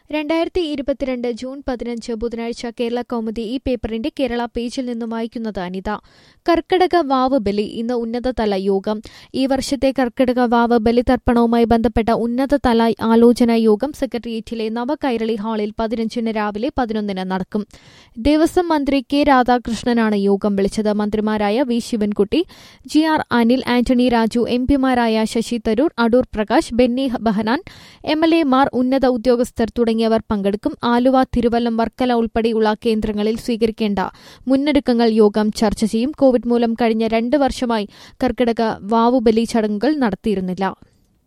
2022 June 15 ബുധനാഴ്ച കേരള കൗമുദി ഈ പേപ്പറിന്റെ കേരള പേജിൽ നിന്നും വായിക്കുന്നത് അനിത. കർക്കിടക വാവ് ബലി ഇന്ന് ഉന്നതതല യോഗം. ഈ വർഷത്തെ കർക്കിടക വാവ് ബലിതർപ്പണവുമായി ബന്ധപ്പെട്ട ഉന്നതതല ആലോചനാ യോഗം സെക്രട്ടേറിയറ്റിലെ നവകൈരളി ഹാളിൽ 15 രാവിലെ 11 നടക്കും. ദേവസ്വം മന്ത്രി കെ രാധാകൃഷ്ണനാണ് യോഗം വിളിച്ചത്. മന്ത്രിമാരായ V Sivankutty, G R Anil, Antony Raju, എംപിമാരായ ശശി തരൂർ, അടൂർ പ്രകാശ്, ബെന്നി ബെഹനാൻ, എംഎൽഎമാർ, ഉന്നത ഉദ്യോഗസ്ഥർ തുടങ്ങിയവർ പങ്കെടുക്കും. ആലുവ, തിരുവല്ലം, വർക്കല ഉൾപ്പെടെയുള്ള കേന്ദ്രങ്ങളിൽ സ്വീകരിക്കേണ്ട മുന്നൊരുക്കങ്ങൾ യോഗം ചർച്ച ചെയ്യും. കോവിഡ് മൂലം കഴിഞ്ഞ 2 വർഷമായി കർക്കിടക വാവുബലി ചടങ്ങുകൾ നടത്തിയിരുന്നില്ല.